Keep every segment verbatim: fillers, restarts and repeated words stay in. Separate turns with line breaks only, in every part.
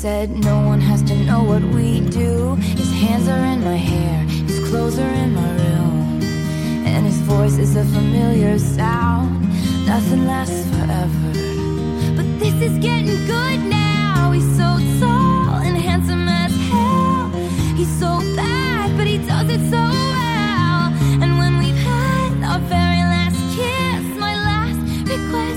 said no one has to know what we do. His hands are in my hair, his clothes are in my room, and his voice is a familiar sound. Nothing lasts forever, but this is getting good now. He's so tall and handsome as hell. He's so bad, but he does it so well. And when we've had our very last kiss, my last request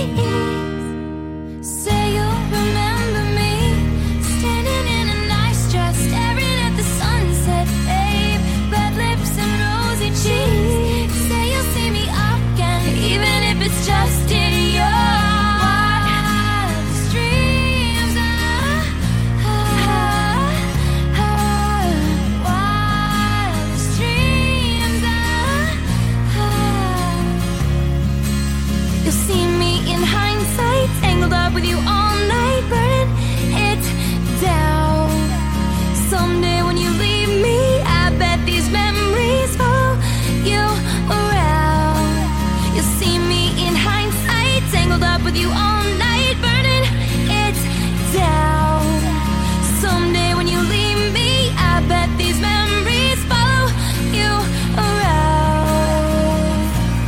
is, say you'll remember me, standing in a nice dress, staring at the sunset, babe. Red lips and rosy cheeks. Say you'll see me again, even if it's just in your wildest dreams. Ah, ah, ah, wildest dreams. Ah, ah. You'll see me in hindsight, tangled up with you all night, burning it down. Someday when you leave me, I bet these memories follow you around. You'll see me in hindsight, tangled up with you all night, burning it down. Someday when you leave me, I bet these memories follow you around.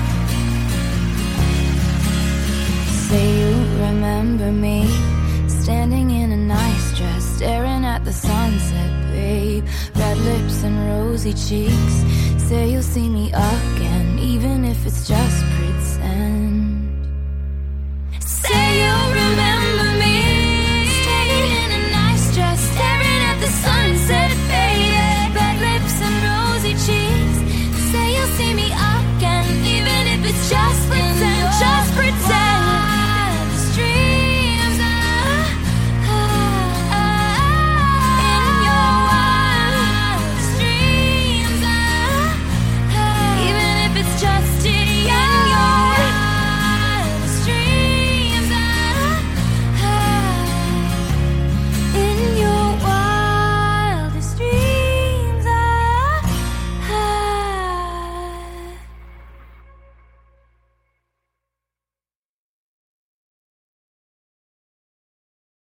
Say you remember me, standing in a nice dress, staring at the sunset, babe. Red lips and rosy cheeks. Say you'll see me again, even if it's just